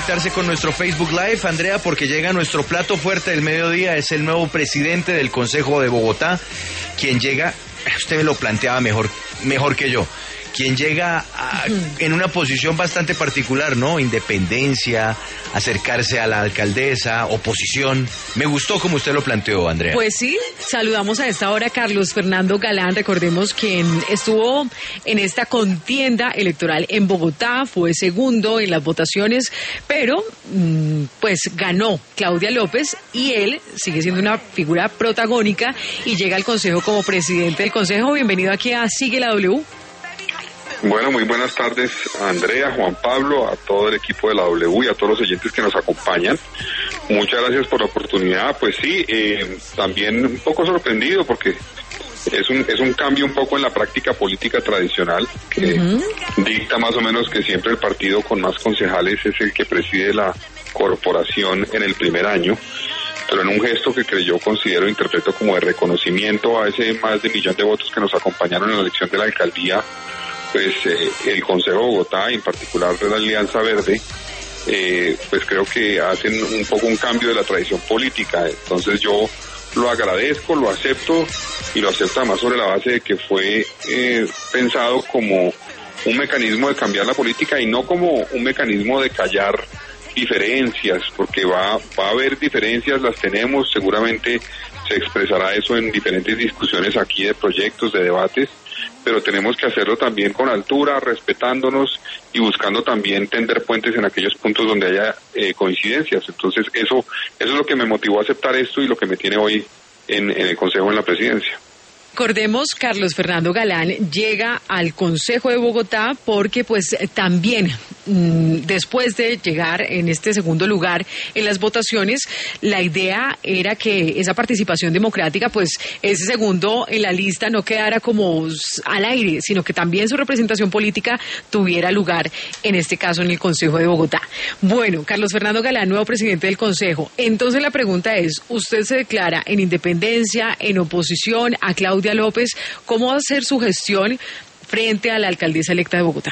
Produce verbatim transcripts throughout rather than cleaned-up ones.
conectarse con nuestro Facebook Live, Andrea, porque llega nuestro plato fuerte del mediodía, es el nuevo presidente del Consejo de Bogotá, quien llega, usted me lo planteaba mejor, mejor que yo, quien llega a, en una posición bastante particular, ¿no? Independencia, acercarse a la alcaldesa, oposición. Me gustó como usted lo planteó, Andrea. Pues sí, saludamos a esta hora a Carlos Fernando Galán, recordemos quien estuvo en esta contienda electoral en Bogotá, fue segundo en las votaciones, pero pues ganó Claudia López y él sigue siendo una figura protagónica y llega al Consejo como presidente del Consejo. Bienvenido aquí a Sigue la W. Bueno, muy buenas tardes, Andrea, Juan Pablo, a todo el equipo de la W y a todos los oyentes que nos acompañan. Muchas gracias por la oportunidad. Pues sí, eh, también un poco sorprendido porque es un es un cambio un poco en la práctica política tradicional que uh-huh. dicta más o menos que siempre el partido con más concejales es el que preside la corporación en el primer año. Pero en un gesto que creo, considero, interpreto como de reconocimiento a ese más de millón de votos que nos acompañaron en la elección de la alcaldía, pues eh, el Consejo de Bogotá, en particular de la Alianza Verde, eh, pues creo que hacen un poco un cambio de la tradición política. Entonces yo lo agradezco, lo acepto y lo acepto además sobre la base de que fue eh, pensado como un mecanismo de cambiar la política y no como un mecanismo de callar diferencias, porque va, va a haber diferencias, las tenemos, seguramente se expresará eso en diferentes discusiones aquí de proyectos, de debates, pero tenemos que hacerlo también con altura, respetándonos y buscando también tender puentes en aquellos puntos donde haya eh, coincidencias. Entonces eso, eso es lo que me motivó a aceptar esto y lo que me tiene hoy en, en el Consejo, en la presidencia. Recordemos, Carlos Fernando Galán llega al Consejo de Bogotá porque pues también mmm, después de llegar en este segundo lugar en las votaciones, la idea era que esa participación democrática, pues ese segundo en la lista no quedara como al aire, sino que también su representación política tuviera lugar, en este caso en el Consejo de Bogotá. Bueno, Carlos Fernando Galán, nuevo presidente del Consejo. Entonces la pregunta es, ¿usted se declara en independencia, en oposición a Claudia López? ¿Cómo va a ser su gestión frente a la alcaldesa electa de Bogotá?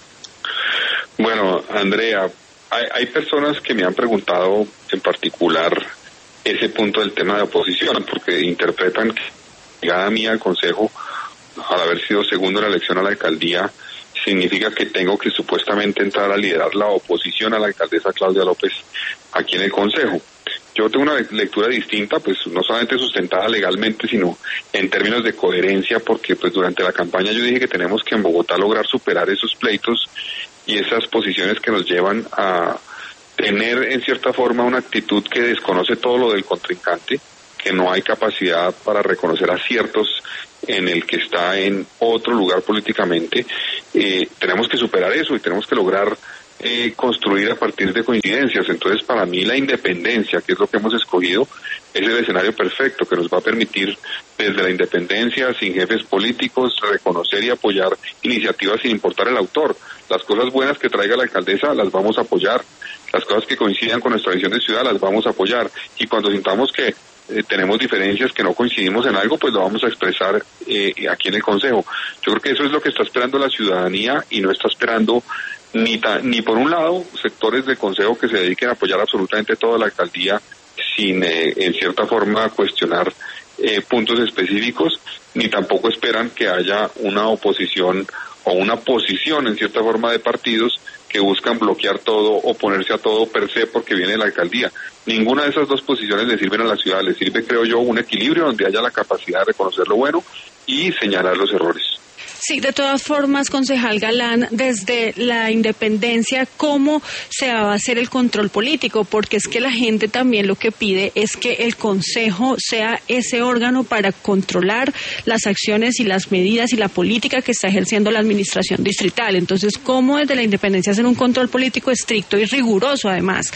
Bueno, Andrea, hay, hay personas que me han preguntado en particular ese punto del tema de oposición, porque interpretan que llegada mía al Consejo, al haber sido segundo en la elección a la alcaldía, significa que tengo que supuestamente entrar a liderar la oposición a la alcaldesa Claudia López aquí en el Consejo. Yo tengo una lectura distinta, pues no solamente sustentada legalmente, sino en términos de coherencia, porque pues durante la campaña yo dije que tenemos que en Bogotá lograr superar esos pleitos y esas posiciones que nos llevan a tener en cierta forma una actitud que desconoce todo lo del contrincante, que no hay capacidad para reconocer aciertos en el que está en otro lugar políticamente. Eh, tenemos que superar eso y tenemos que lograr Eh, construir a partir de coincidencias. Entonces, para mí la independencia, que es lo que hemos escogido, es el escenario perfecto que nos va a permitir desde la independencia, sin jefes políticos, reconocer y apoyar iniciativas sin importar el autor. Las cosas buenas que traiga la alcaldesa las vamos a apoyar, las cosas que coincidan con nuestra visión de ciudad las vamos a apoyar, y cuando sintamos que eh, tenemos diferencias, que no coincidimos en algo, pues lo vamos a expresar eh, aquí en el Consejo. Yo creo que eso es lo que está esperando la ciudadanía y no está esperando Ni, ta, ni por un lado sectores del Consejo que se dediquen a apoyar absolutamente toda la alcaldía sin eh, en cierta forma cuestionar eh, puntos específicos, ni tampoco esperan que haya una oposición o una posición en cierta forma de partidos que buscan bloquear todo, oponerse a todo per se porque viene la alcaldía. Ninguna de esas dos posiciones le sirven a la ciudad, le sirve, creo yo, un equilibrio donde haya la capacidad de reconocer lo bueno y señalar los errores. Sí, de todas formas, concejal Galán, desde la independencia, ¿cómo se va a hacer el control político? Porque es que la gente también lo que pide es que el Consejo sea ese órgano para controlar las acciones y las medidas y la política que está ejerciendo la administración distrital. Entonces, ¿cómo desde la independencia hacer un control político estricto y riguroso, además?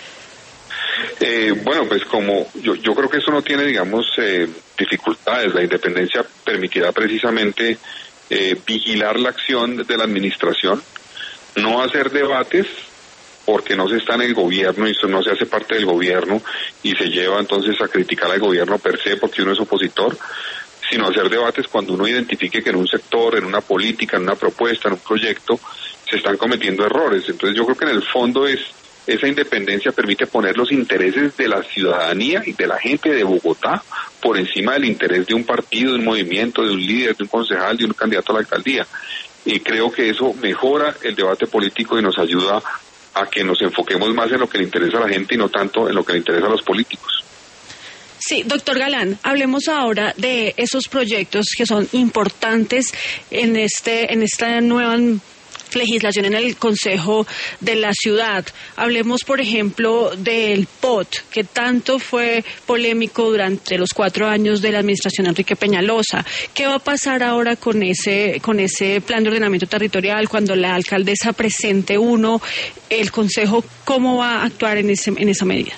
Eh, bueno, pues como yo, yo creo que eso no tiene, digamos, eh, dificultades. La independencia permitirá precisamente Eh, vigilar la acción de la administración, no hacer debates porque no se está en el gobierno y eso no se hace parte del gobierno y se lleva entonces a criticar al gobierno per se porque uno es opositor, sino hacer debates cuando uno identifique que en un sector, en una política, en una propuesta, en un proyecto se están cometiendo errores. Entonces yo creo que en el fondo es esa independencia permite poner los intereses de la ciudadanía y de la gente de Bogotá por encima del interés de un partido, de un movimiento, de un líder, de un concejal, de un candidato a la alcaldía. Y creo que eso mejora el debate político y nos ayuda a que nos enfoquemos más en lo que le interesa a la gente y no tanto en lo que le interesa a los políticos. Sí, doctor Galán, hablemos ahora de esos proyectos que son importantes en este, en esta nueva legislación en el Consejo de la Ciudad. Hablemos, por ejemplo, del P O T, que tanto fue polémico durante los cuatro años de la administración Enrique Peñalosa. ¿Qué va a pasar ahora con ese, con ese plan de ordenamiento territorial cuando la alcaldesa presente uno? ¿El Consejo cómo va a actuar en, ese, en esa medida?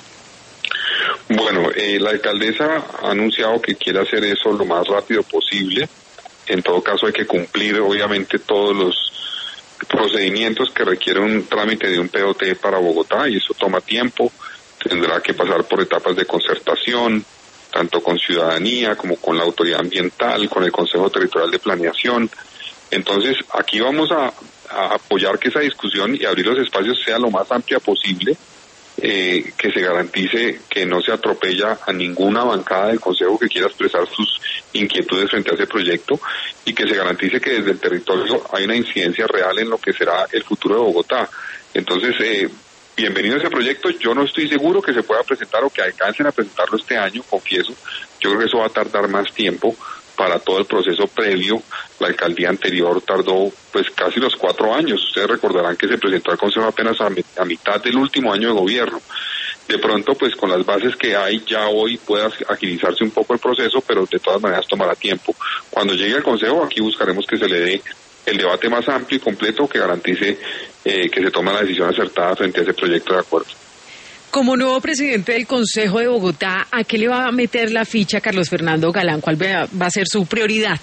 Bueno, eh, la alcaldesa ha anunciado que quiere hacer eso lo más rápido posible. En todo caso hay que cumplir, obviamente, todos los procedimientos que requieren un trámite de un P O T para Bogotá, y eso toma tiempo. Tendrá que pasar por etapas de concertación, tanto con ciudadanía como con la autoridad ambiental, con el Consejo Territorial de Planeación. Entonces, aquí vamos a, a apoyar que esa discusión y abrir los espacios sea lo más amplia posible, eh, que se garantice que no se atropella a ninguna bancada del Consejo que quiera expresar sus inquietudes frente a ese proyecto, y que se garantice que desde el territorio hay una incidencia real en lo que será el futuro de Bogotá. Entonces, eh, bienvenido a ese proyecto. Yo no estoy seguro que se pueda presentar o que alcancen a presentarlo este año, confieso. Yo creo que eso va a tardar más tiempo para todo el proceso previo. La alcaldía anterior tardó pues casi los cuatro años. Ustedes recordarán que se presentó al Consejo apenas a, a mitad del último año de gobierno. De pronto, pues con las bases que hay ya hoy puede agilizarse un poco el proceso, pero de todas maneras tomará tiempo. Cuando llegue al Consejo, aquí buscaremos que se le dé el debate más amplio y completo que garantice eh, que se tome la decisión acertada frente a ese proyecto de acuerdo. Como nuevo presidente del Consejo de Bogotá, ¿a qué le va a meter la ficha Carlos Fernando Galán? ¿Cuál va a ser su prioridad?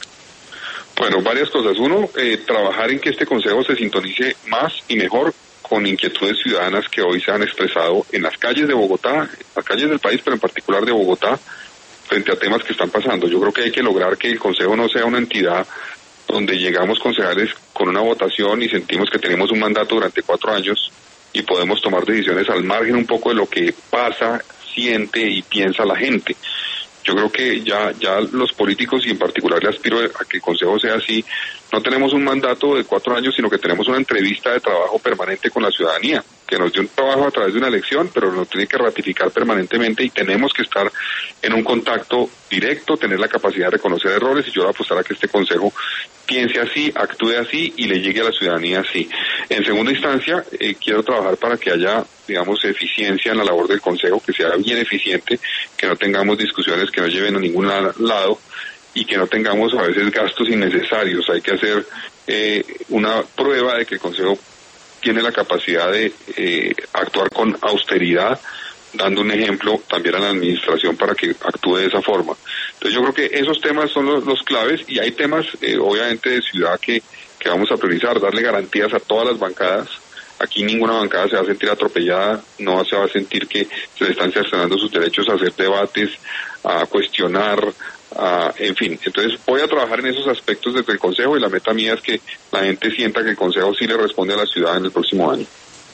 Bueno, varias cosas. Uno, eh, trabajar en que este Consejo se sintonice más y mejor con inquietudes ciudadanas que hoy se han expresado en las calles de Bogotá, en las calles del país, pero en particular de Bogotá, frente a temas que están pasando. Yo creo que hay que lograr que el Consejo no sea una entidad donde llegamos concejales con una votación y sentimos que tenemos un mandato durante cuatro años y podemos tomar decisiones al margen un poco de lo que pasa, siente y piensa la gente. Yo creo que ya ya los políticos, y en particular le aspiro a que el Consejo sea así, no tenemos un mandato de cuatro años, sino que tenemos una entrevista de trabajo permanente con la ciudadanía, que nos dio un trabajo a través de una elección, pero nos tiene que ratificar permanentemente y tenemos que estar en un contacto directo, tener la capacidad de reconocer errores, y yo voy a apostar a que este Consejo piense así, actúe así y le llegue a la ciudadanía así. En segunda instancia, eh, quiero trabajar para que haya, digamos, eficiencia en la labor del Consejo, que sea bien eficiente, que no tengamos discusiones que no lleven a ningún lado y que no tengamos a veces gastos innecesarios. Hay que hacer eh, una prueba de que el Consejo tiene la capacidad de eh, actuar con austeridad, dando un ejemplo también a la administración para que actúe de esa forma. Entonces yo creo que esos temas son los, los claves, y hay temas eh, obviamente de ciudad que, que vamos a priorizar, darle garantías a todas las bancadas. Aquí ninguna bancada se va a sentir atropellada, no se va a sentir que se le están cercenando sus derechos a hacer debates, a cuestionar, a, en fin. Entonces voy a trabajar en esos aspectos desde el Consejo, y la meta mía es que la gente sienta que el Consejo sí le responde a la ciudad en el próximo año.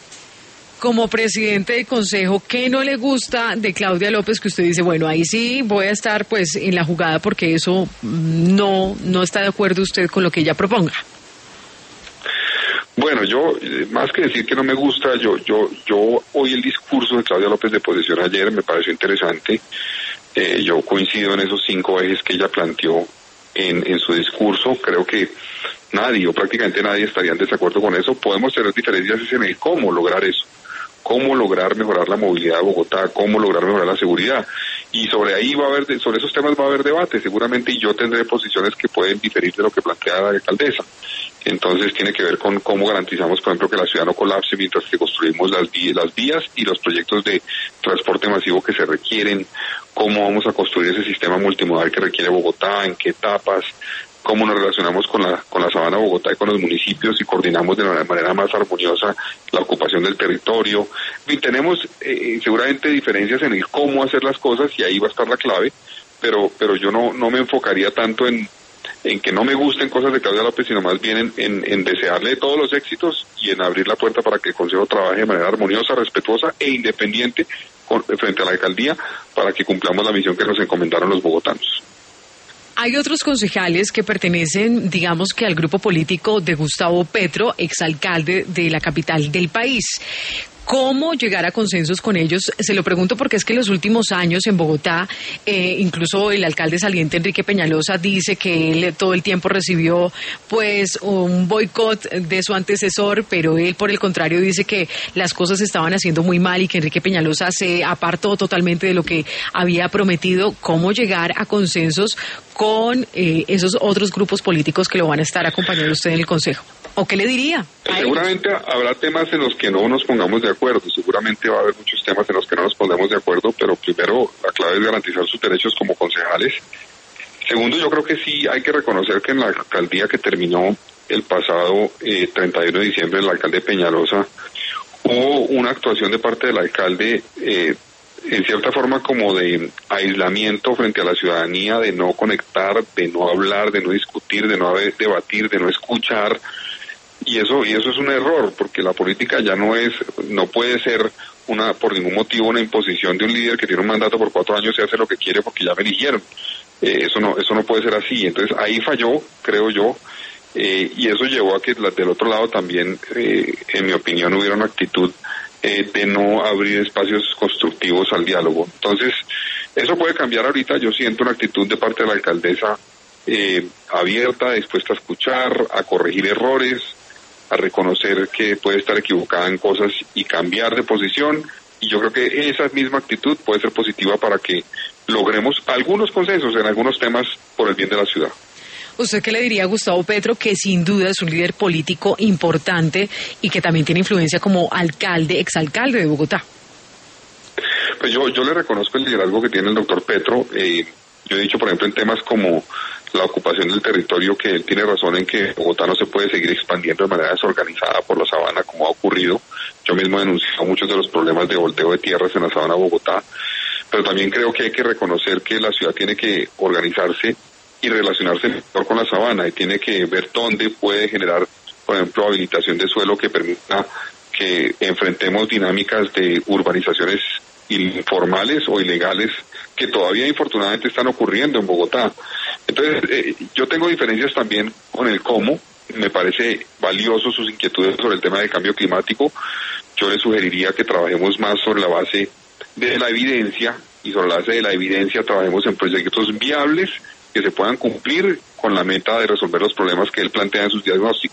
Como presidente del Consejo, ¿qué no le gusta de Claudia López que usted dice, bueno, ahí sí voy a estar pues en la jugada porque eso no, no está de acuerdo usted con lo que ella proponga? Bueno, yo, más que decir que no me gusta, yo yo yo oí el discurso de Claudia López de posesión ayer, me pareció interesante. Eh, yo coincido en esos cinco ejes que ella planteó en, en su discurso. Creo que nadie, o prácticamente nadie, estaría en desacuerdo con eso. Podemos tener diferencias en el cómo lograr eso, cómo lograr mejorar la movilidad de Bogotá, cómo lograr mejorar la seguridad. Y sobre ahí va a haber, sobre esos temas va a haber debate, seguramente, y yo tendré posiciones que pueden diferir de lo que plantea la alcaldesa. Entonces tiene que ver con cómo garantizamos, por ejemplo, que la ciudad no colapse mientras que construimos las vías, las vías y los proyectos de transporte masivo que se requieren, cómo vamos a construir ese sistema multimodal que requiere Bogotá, en qué etapas, cómo nos relacionamos con la con la sabana de Bogotá y con los municipios y coordinamos de la manera más armoniosa la ocupación del territorio. Y tenemos eh, seguramente diferencias en el cómo hacer las cosas, y ahí va a estar la clave, pero pero yo no no me enfocaría tanto en en que no me gusten cosas de Claudia López, sino más bien en, en, en desearle todos los éxitos y en abrir la puerta para que el Consejo trabaje de manera armoniosa, respetuosa e independiente con, frente a la alcaldía, para que cumplamos la misión que nos encomendaron los bogotanos. Hay otros concejales que pertenecen, digamos que al grupo político de Gustavo Petro, exalcalde de la capital del país. ¿Cómo llegar a consensos con ellos? Se lo pregunto porque es que en los últimos años en Bogotá, eh, incluso el alcalde saliente Enrique Peñalosa dice que él todo el tiempo recibió pues un boicot de su antecesor, pero él por el contrario dice que las cosas se estaban haciendo muy mal y que Enrique Peñalosa se apartó totalmente de lo que había prometido. ¿Cómo llegar a consensos con eh, esos otros grupos políticos que lo van a estar acompañando usted en el Consejo? ¿O qué le diría? Seguramente habrá temas en los que no nos pongamos de acuerdo, seguramente va a haber muchos temas en los que no nos pondremos de acuerdo, pero primero la clave es garantizar sus derechos como concejales. Segundo, yo creo que sí hay que reconocer que en la alcaldía que terminó el pasado eh, treinta y uno de diciembre, el alcalde Peñalosa, hubo una actuación de parte del alcalde eh, en cierta forma como de aislamiento frente a la ciudadanía, de no conectar, de no hablar, de no discutir, de no debatir, de no escuchar. Y eso y eso es un error, porque la política ya no es, no puede ser una por ningún motivo una imposición de un líder que tiene un mandato por cuatro años y hace lo que quiere porque ya me eligieron. Eh, eso no eso no puede ser así. Entonces ahí falló, creo yo, eh, y eso llevó a que del otro lado también, eh, en mi opinión, hubiera una actitud eh, de no abrir espacios constructivos al diálogo. Entonces eso puede cambiar ahorita. Yo siento una actitud de parte de la alcaldesa eh, abierta, dispuesta a escuchar, a corregir errores, a reconocer que puede estar equivocada en cosas y cambiar de posición, y yo creo que esa misma actitud puede ser positiva para que logremos algunos consensos en algunos temas por el bien de la ciudad. ¿Usted qué le diría a Gustavo Petro, que sin duda es un líder político importante y que también tiene influencia como alcalde, exalcalde de Bogotá? Pues yo, yo le reconozco el liderazgo que tiene el doctor Petro. Eh, yo he dicho, por ejemplo, en temas como la ocupación del territorio, que él tiene razón en que Bogotá no se puede seguir expandiendo de manera desorganizada por la sabana como ha ocurrido. Yo mismo he denunciado muchos de los problemas de volteo de tierras en la sabana de Bogotá, pero también creo que hay que reconocer que la ciudad tiene que organizarse y relacionarse mejor con la sabana, y tiene que ver dónde puede generar, por ejemplo, habilitación de suelo que permita que enfrentemos dinámicas de urbanizaciones informales o ilegales que todavía infortunadamente están ocurriendo en Bogotá. Entonces, eh, yo tengo diferencias también con el cómo. Me parece valioso sus inquietudes sobre el tema del cambio climático. Yo le sugeriría que trabajemos más sobre la base de la evidencia, y sobre la base de la evidencia trabajemos en proyectos viables que se puedan cumplir con la meta de resolver los problemas que él plantea en sus diagnósticos.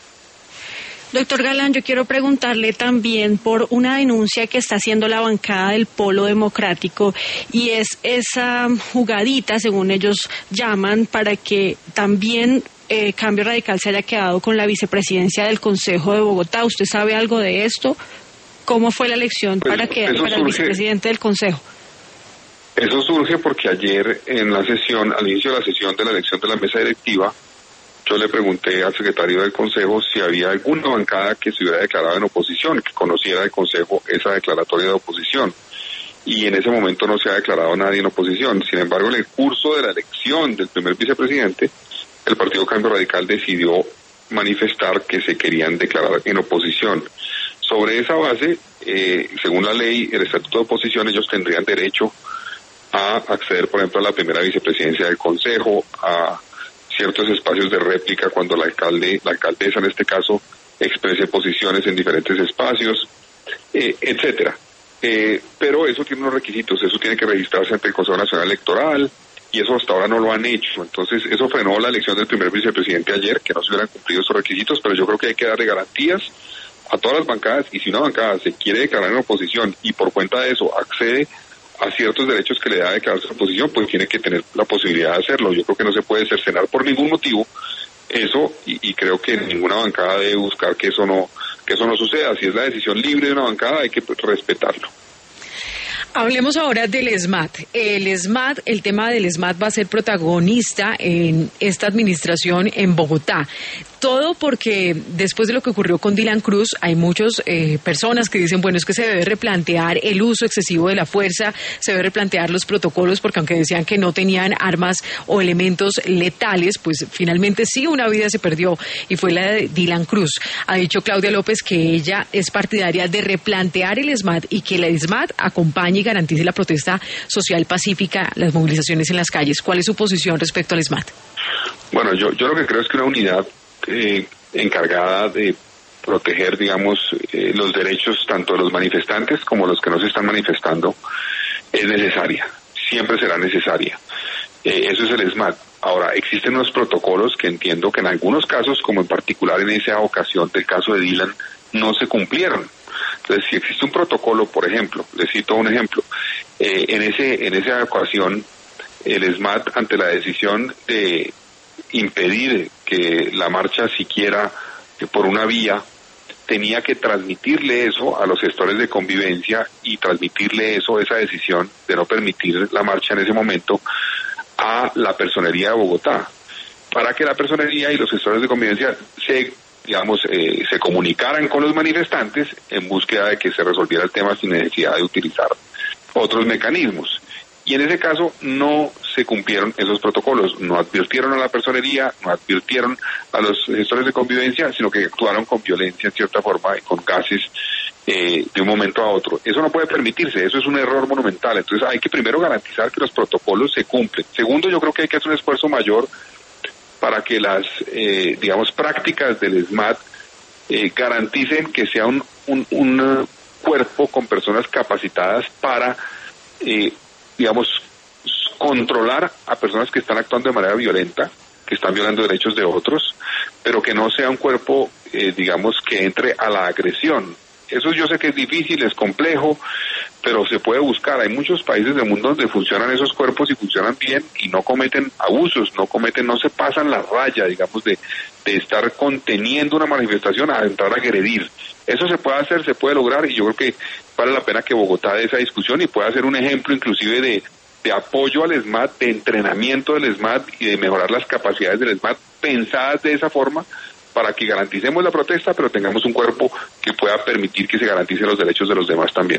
Doctor Galán, yo quiero preguntarle también por una denuncia que está haciendo la bancada del Polo Democrático, y es esa jugadita, según ellos llaman, para que también eh, Cambio Radical se haya quedado con la vicepresidencia del Consejo de Bogotá. ¿Usted sabe algo de esto? ¿Cómo fue la elección pues, para que para el vicepresidente del Consejo? Eso surge porque ayer en la sesión, al inicio de la sesión de la elección de la mesa directiva, yo le pregunté al secretario del Consejo si había alguna bancada que se hubiera declarado en oposición, que conociera del Consejo esa declaratoria de oposición. Y en ese momento no se ha declarado nadie en oposición. Sin embargo, en el curso de la elección del primer vicepresidente, el Partido Cambio Radical decidió manifestar que se querían declarar en oposición. Sobre esa base, eh, según la ley, el Estatuto de Oposición, ellos tendrían derecho a acceder, por ejemplo, a la primera vicepresidencia del Consejo, a ciertos espacios de réplica cuando el alcalde, la alcaldesa en este caso, exprese posiciones en diferentes espacios, eh, etcétera. Eh, pero eso tiene unos requisitos, eso tiene que registrarse ante el Consejo Nacional Electoral, y eso hasta ahora no lo han hecho. Entonces, eso frenó la elección del primer vicepresidente ayer, que no se hubieran cumplido esos requisitos, pero yo creo que hay que darle garantías a todas las bancadas, y si una bancada se quiere declarar en oposición y por cuenta de eso accede a ciertos derechos que le da declararse en oposición, pues tiene que tener la posibilidad de hacerlo. Yo creo que no se puede cercenar por ningún motivo eso, y, y creo que ninguna bancada debe buscar que eso no que eso no suceda. Si es la decisión libre de una bancada, hay que respetarlo. Hablemos ahora del ESMAD. El ESMAD, el tema del ESMAD va a ser protagonista en esta administración en Bogotá. todo porque después de lo que ocurrió con Dylan Cruz, hay muchas eh, personas que dicen, bueno, es que se debe replantear el uso excesivo de la fuerza, se debe replantear los protocolos, porque aunque decían que no tenían armas o elementos letales, pues finalmente sí una vida se perdió y fue la de Dylan Cruz. Ha dicho Claudia López que ella es partidaria de replantear el ESMAD y que el ESMAD acompañe y garantice la protesta social pacífica, las movilizaciones en las calles. ¿Cuál es su posición respecto al ESMAD? Bueno, yo, yo lo que creo es que una unidad eh, encargada de proteger, digamos, eh, los derechos tanto de los manifestantes como los que no se están manifestando es necesaria, siempre será necesaria. Eh, eso es el ESMAD. Ahora, existen unos protocolos que entiendo que en algunos casos, como en particular en esa ocasión del caso de Dylan, no se cumplieron. Entonces, si existe un protocolo, por ejemplo, les cito un ejemplo, eh, en ese en esa ocasión, el ESMAD, ante la decisión de impedir que la marcha siquiera que por una vía, tenía que transmitirle eso a los gestores de convivencia y transmitirle eso, esa decisión de no permitir la marcha en ese momento, a la personería de Bogotá, para que la personería y los gestores de convivencia se, digamos, eh, se comunicaran con los manifestantes en búsqueda de que se resolviera el tema sin necesidad de utilizar otros mecanismos. Y en ese caso no se cumplieron esos protocolos, no advirtieron a la personería, no advirtieron a los gestores de convivencia, sino que actuaron con violencia en cierta forma y con gases eh, de un momento a otro. Eso no puede permitirse, eso es un error monumental. Entonces hay que primero garantizar que los protocolos se cumplen. Segundo, yo creo que hay que hacer un esfuerzo mayor para que las, eh, digamos, prácticas del ESMAD eh, garanticen que sea un, un, un cuerpo con personas capacitadas para eh, digamos, controlar a personas que están actuando de manera violenta, que están violando derechos de otros, pero que no sea un cuerpo, eh, digamos, que entre a la agresión. Eso yo sé que es difícil, es complejo, pero se puede buscar. Hay muchos países del mundo donde funcionan esos cuerpos y funcionan bien y no cometen abusos, no cometen, no se pasan la raya, digamos, de, de estar conteniendo una manifestación a entrar a agredir. Eso se puede hacer, se puede lograr y yo creo que vale la pena que Bogotá dé esa discusión y pueda ser un ejemplo inclusive de, de apoyo al ESMAD, de entrenamiento del ESMAD y de mejorar las capacidades del ESMAD pensadas de esa forma para que garanticemos la protesta, pero tengamos un cuerpo que pueda permitir que se garanticen los derechos de los demás también.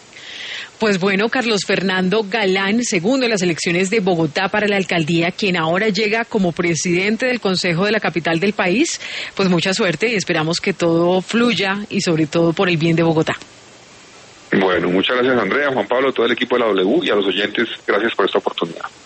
Pues bueno, Carlos Fernando Galán, segundo en las elecciones de Bogotá para la alcaldía, quien ahora llega como presidente del Consejo de la capital del país, pues mucha suerte y esperamos que todo fluya y sobre todo por el bien de Bogotá. Bueno, muchas gracias Andrea, Juan Pablo, todo el equipo de la W y a los oyentes, gracias por esta oportunidad.